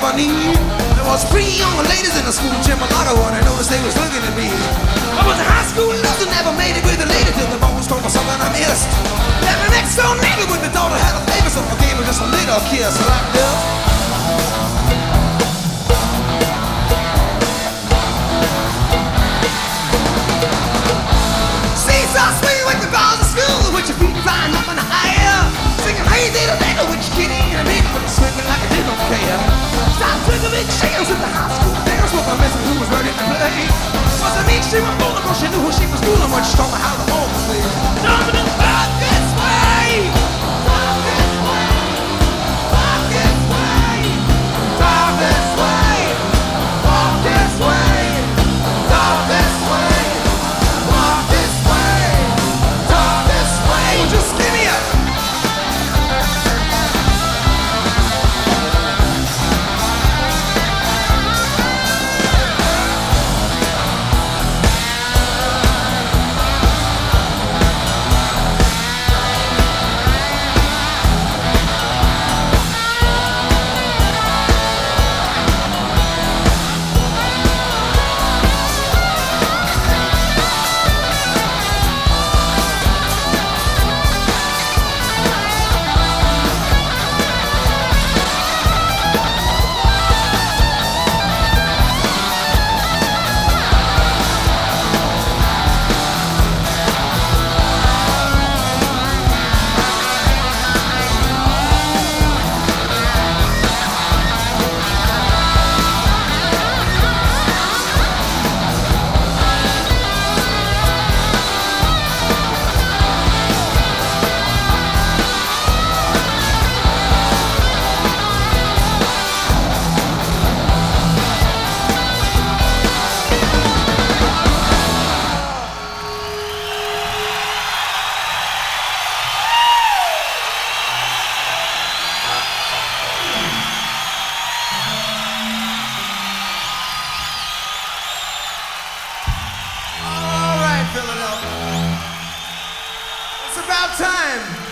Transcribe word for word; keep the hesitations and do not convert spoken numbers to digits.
I need. There was three young ladies in the school gym, a lot of one. I noticed they was looking at me. I was a high school loser, never made it with a lady till the bones told me something I missed. Then the next door neighbor with the daughter had a favor, so I gave her just a little kiss like this. She was fooling, cause she knew who she was fooling when she told me how to hold the thing. Nothing but this way. Walk this way. Walk this way. Talk this way. Walk this way. Talk this way. Walk this way. Talk this way. Well, just give me a Philadelphia. It's about time.